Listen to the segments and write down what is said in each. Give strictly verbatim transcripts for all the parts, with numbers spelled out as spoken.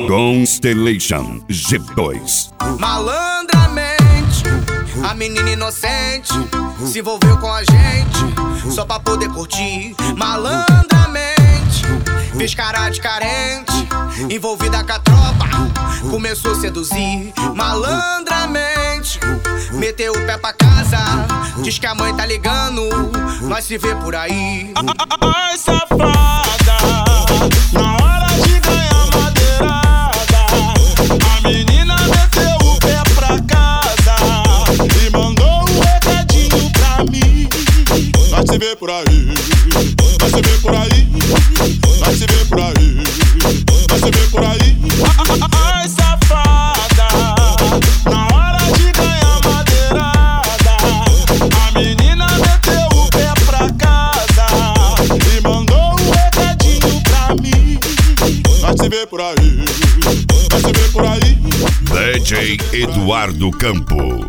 Constellation G dois. Malandramente, a menina inocente se envolveu com a gente só pra poder curtir. Malandramente, fez cara de carente, envolvida com a tropa, começou a seduzir. Malandramente, meteu o pé pra casa, diz que a mãe tá ligando, nós se vê por aí. Ai, safada, na hora de ganhar madeirada, a menina meteu o pé pra casa e mandou um recadinho pra mim. Nós se vê por aí, nós se vê por aí, nós se vê por aí, nós se vê por aí. Ai, safada, na hora de ganhar madeirada, a menina meteu o pé pra casa e mandou um recadinho pra mim. Nós se vê por aí, nós se vê por aí. D J Eduardo Campo.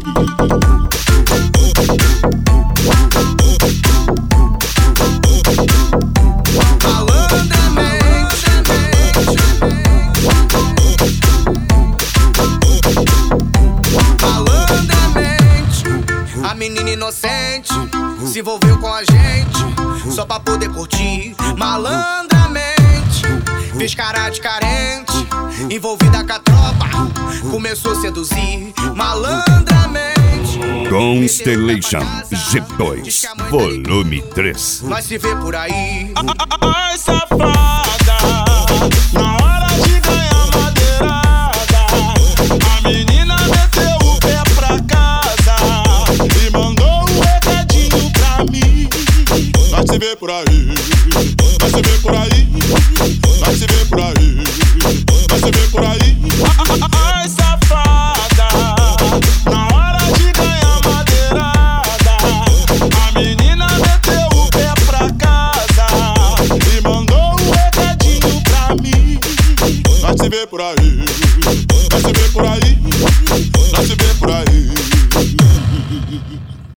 A menina inocente se envolveu com a gente só pra poder curtir. Malandramente, fez cara de carente, envolvida com a tropa, começou a seduzir. Malandramente, Constellation G dois, volume três. nós se vê por aí. Ai, safada, na hora de ganhar madeirada, a menina meteu o pé pra casa e mandou um recadinho pra mim. Nós se vê por aí, nós se vê por aí, nós se vê por aí, nós se vê por aí. Ai, safada, na hora de ganhar madeirada, a menina meteu o pé pra casa e mandou um recadinho pra mim. Nós se vê por aí, nós se vê por aí, nós se vê por aí.